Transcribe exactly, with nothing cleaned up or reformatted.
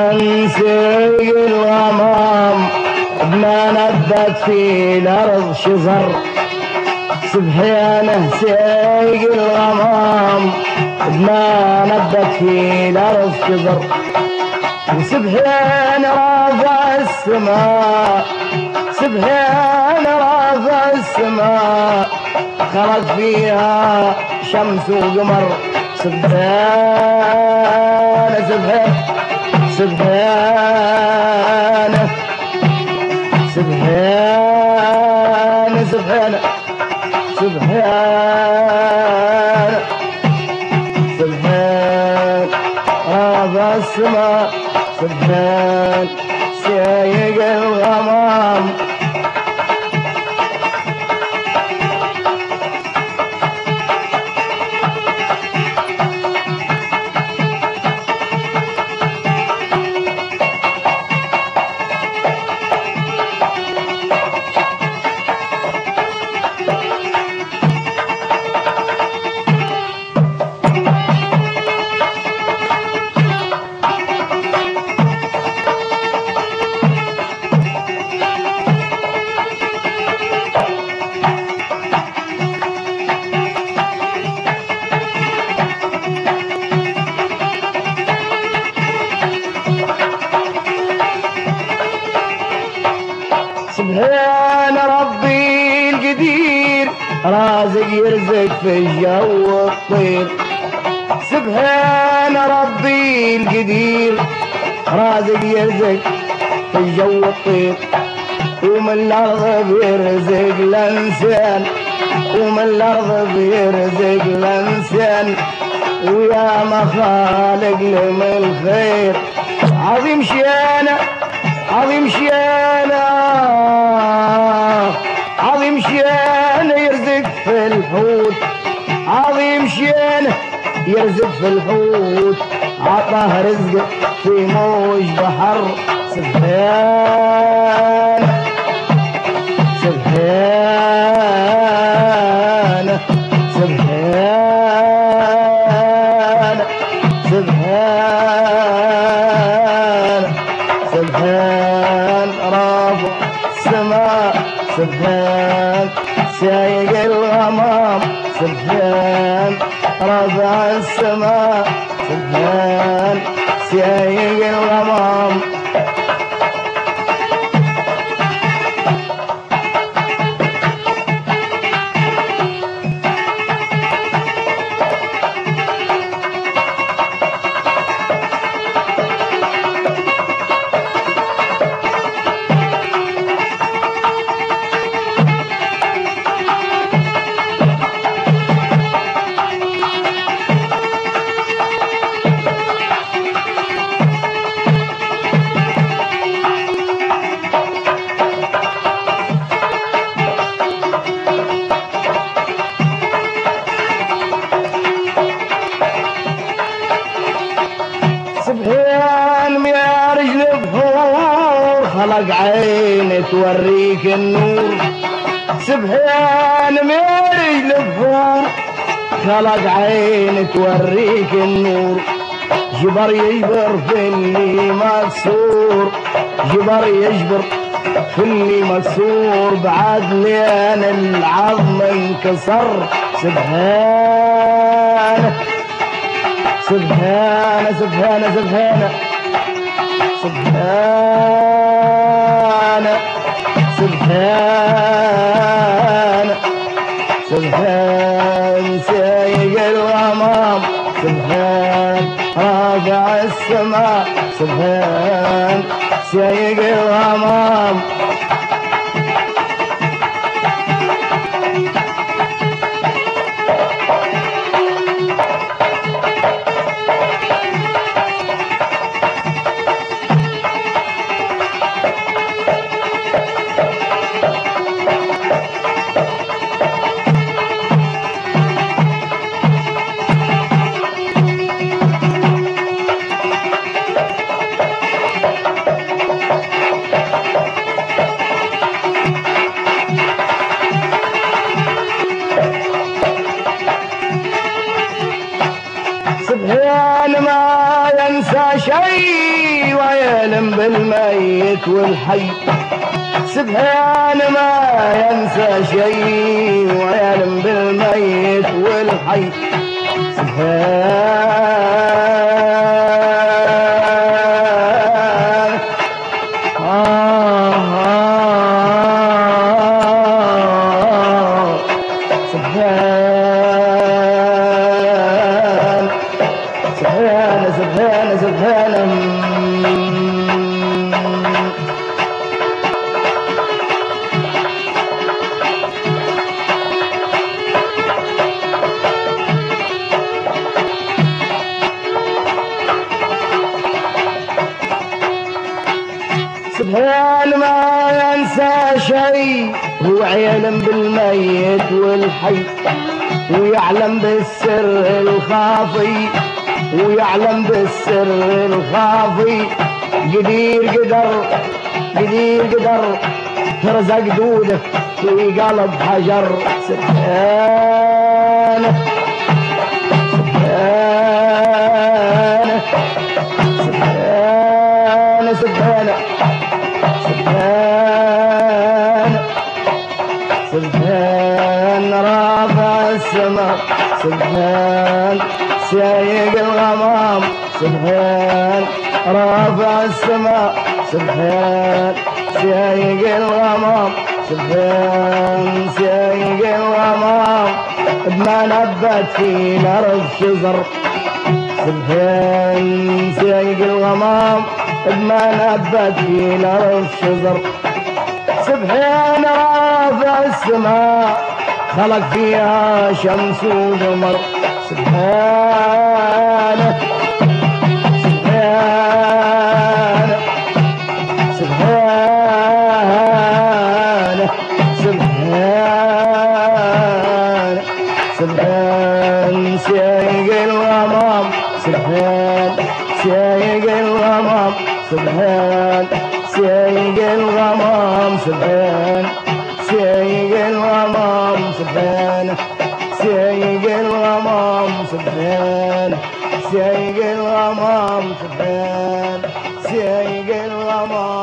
سبحان سيق الغمام بما نبت في الأرض شجر. سبحانه سيق الغمام بما نبت في الأرض شجر. سبحان رافع السماء سبحان رافع السماء خرج فيها شمس وقمر. سبحان سبحان سبحان سبحان سبحان سبحان سبحان رافع السماء سبحان سايق الغمام. سبحان ربي القدير رازق يرزق في الجو الطير. سبحان ربي القدير رازق يرزق في الجو الطير. ومن الأرض بيرزق الإنسان ومن الأرض بيرزق الإنسان ويا ما خالق لهم الخير. عظيم شيانه عظيم شيانه عظيم شيانه يرزق في الحوت. عظيم شيانه يرزق في الحوت عطاه رزق في موج بحر. سبحان سبحان سبحان سبحان سبحان رافع السماء سبحان سايق الغمام. سبحان رافع السماء سبحان سايق الغمام. سبحان يا رجل بحور خلق عين توريك النور. سبحان يا رجل بحور خلق عين توريك النور. جبر يجبر في اللي مكسور جبر يجبر في اللي مكسور بعد لين العظم انكسر. سبحان سبحان سبحان سبحان سبحان سبحان سبحان سايق الغمام. سبحان رافع السماء سبحان سايق الغمام. ويعلم بالميت والحي، سبحان ما ينسى شيء ويعلم بالميت والحي، سبحان آه آه سبحان سبحان سبحان سبحان سبحان ما ينسى شيء هو يعلم بالميت والحي، ويعلم بالسر الخافي، ويعلم بالسر الخافي، قدير قدر قدير قدر ترزق دوده في قلب حجر، سبحانه سبحانه سبحانه سبحانه سبحان سبحان رافع السماء، سبحان سايق الغمام، سبحان رافع السماء، سبحان سايق الغمام، سبحان سايق الغمام، بما نبت في الارض شجر، سبحان سايق الغمام، بما نبت في الارض شجر، سبحان رافع السماء خلق فيها شمس وقمر، سبحانه سبحانه سبحانه سبحانه سبحان سايق الغمام، سبحان سايق الغمام، سبحان سايق الغمام، سبحان سايق الغمام، سبحان سايق الغمام، سبحان سايق الغمام، سبحان سايق الغمام.